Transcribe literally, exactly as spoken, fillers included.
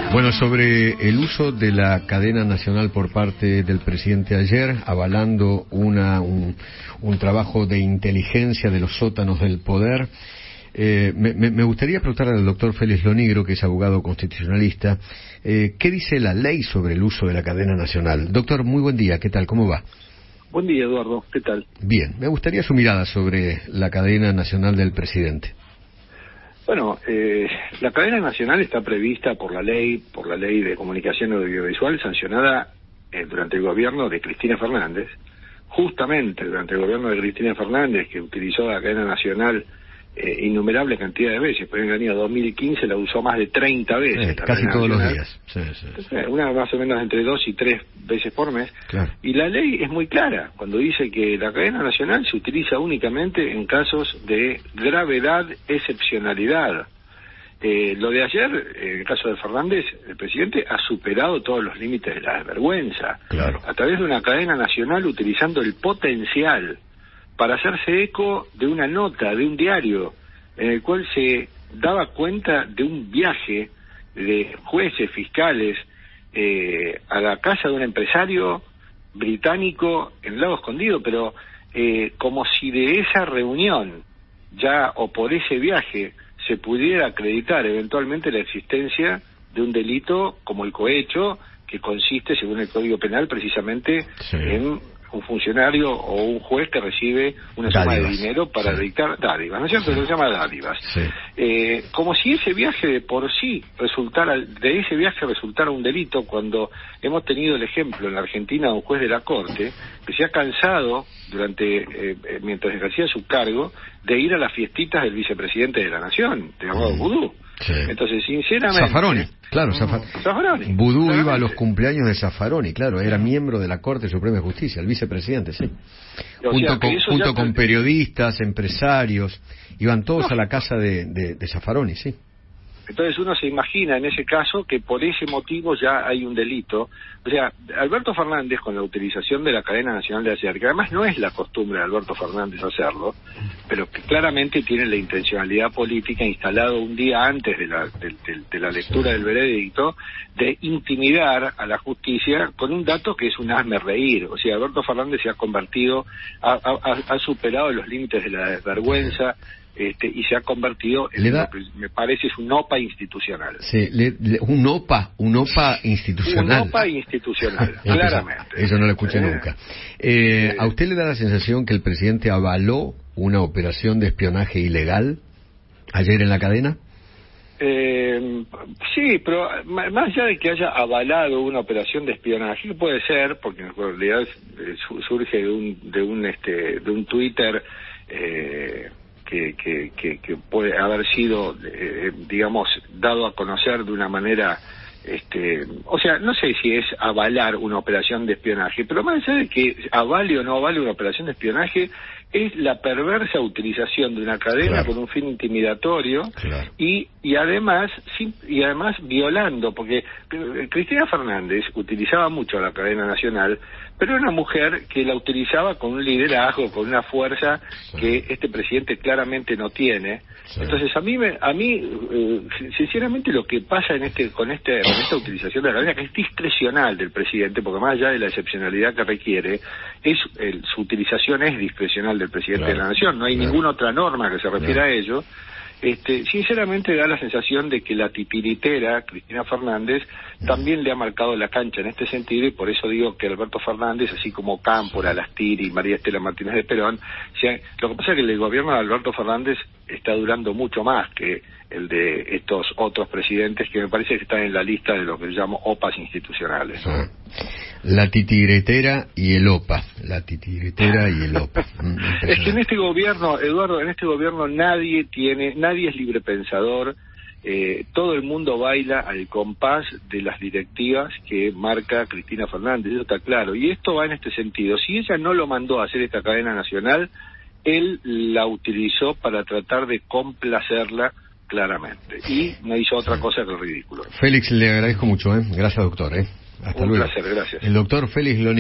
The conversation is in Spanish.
Bueno, sobre el uso de la cadena nacional por parte del presidente ayer, avalando una, un, un trabajo de inteligencia de los sótanos del poder, eh, me, me gustaría preguntarle al doctor Félix Lonigro, que es abogado constitucionalista, eh, ¿qué dice la ley sobre el uso de la cadena nacional? Doctor, muy buen día, ¿qué tal? ¿Cómo va? Buen día, Eduardo, ¿qué tal? Bien, me gustaría su mirada sobre la cadena nacional del presidente. Bueno, eh, la cadena nacional está prevista por la ley, por la ley de comunicación audiovisual sancionada eh, durante el gobierno de Cristina Fernández, justamente durante el gobierno de Cristina Fernández, que utilizó la cadena nacional eh, innumerable cantidad de veces. Por ejemplo, en el año dos mil quince la usó más de treinta veces. Eh, casi todos nacional. los días. Sí, sí, sí. Una más o menos entre dos y tres veces por mes. Claro. Y la ley es muy clara cuando dice que la cadena nacional se utiliza únicamente en casos de gravedad, excepcionalidad. Eh, lo de ayer, en el caso de Fernández, el presidente ha superado todos los límites de la desvergüenza. Claro. A través de una cadena nacional utilizando el potencial para hacerse eco de una nota, de un diario, en el cual se daba cuenta de un viaje de jueces, fiscales, eh, a la casa de un empresario británico en Lago Escondido, pero eh, como si de esa reunión ya o por ese viaje se pudiera acreditar eventualmente la existencia de un delito como el cohecho, que consiste, según el Código Penal, precisamente sí. en un funcionario o un juez que recibe una dádivas. suma de dinero para sí. dictar dádivas, ¿no es cierto? Sí. Se llama dádivas. Sí. Eh, como si ese viaje de por sí resultara, de ese viaje resultara un delito, cuando hemos tenido el ejemplo en la Argentina de un juez de la Corte que se ha cansado durante, eh, mientras ejercía su cargo, de ir a las fiestitas del vicepresidente de la Nación, llamado mm. Vudú. Sí. Entonces, sinceramente... Zaffaroni, claro, Zafar... Zaffaroni. Vudú iba a los cumpleaños de Zaffaroni, claro, era miembro de la Corte Suprema de Justicia, el vicepresidente, sí. O junto sea, con, junto ya... con periodistas, empresarios, iban todos no. a la casa de, de, de Zaffaroni, sí. Entonces uno se imagina en ese caso que por ese motivo ya hay un delito. O sea, Alberto Fernández, con la utilización de la cadena nacional de ayer, que además no es la costumbre de Alberto Fernández hacerlo, pero que claramente tiene la intencionalidad política instalado un día antes de la, de, de, de la lectura del veredicto, de intimidar a la justicia con un dato que es un hazme reír. O sea, Alberto Fernández se ha convertido, ha, ha, ha superado los límites de la desvergüenza, Este, y se ha convertido en da... lo que me parece es un OPA institucional. Sí, le, le, un OPA, un OPA institucional. Un OPA institucional, claramente. Eso no lo escuché eh, nunca. Eh, eh, ¿A usted le da la sensación que el presidente avaló una operación de espionaje ilegal ayer en la cadena? Eh, sí, pero más allá de que haya avalado una operación de espionaje, que puede ser, porque en realidad surge de un, de un, este, de un Twitter, eh, Que, que, que, que puede haber sido, eh, digamos, dado a conocer de una manera, este, o sea, no sé si es avalar una operación de espionaje, pero más allá de que avale o no avale una operación de espionaje, es la perversa utilización de una cadena claro. con un fin intimidatorio claro. y y además sí, y además violando, porque Cristina Fernández utilizaba mucho la cadena nacional, pero era una mujer que la utilizaba con un liderazgo, con una fuerza sí. que este presidente claramente no tiene. Sí. Entonces a mí me, a mí eh, sinceramente lo que pasa en este con este con esta utilización de la cadena, que es discrecional del presidente, porque más allá de la excepcionalidad que requiere, es el, su utilización es discrecional del presidente claro. de la Nación, no hay claro. ninguna otra norma que se refiera claro. a ello. Este, sinceramente da la sensación de que la titiritera Cristina Fernández también le ha marcado la cancha en este sentido, y por eso digo que Alberto Fernández, así como Cámpora, Lastiri y María Estela Martínez de Perón, se, lo que pasa es que el gobierno de Alberto Fernández está durando mucho más que el de estos otros presidentes, que me parece que están en la lista de lo que yo llamo OPAs institucionales. Ah. La titiritera y el OPA, la titiritera y el OPA. Es que en este gobierno, Eduardo, en este gobierno nadie tiene, nadie es libre pensador, eh, todo el mundo baila al compás de las directivas que marca Cristina Fernández, eso está claro, y esto va en este sentido. Si ella no lo mandó a hacer esta cadena nacional, él la utilizó para tratar de complacerla claramente, y no hizo otra cosa que el ridículo. Félix, le agradezco mucho, ¿eh? Gracias, doctor, ¿eh? Hasta Un luego. placer, gracias. El doctor Félix Lonigro.